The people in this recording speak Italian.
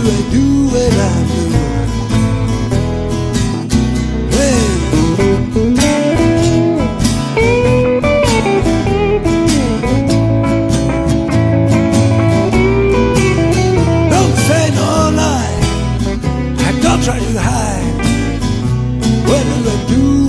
I do what I do? Don't say no lie, I don't try to hide. What do I do?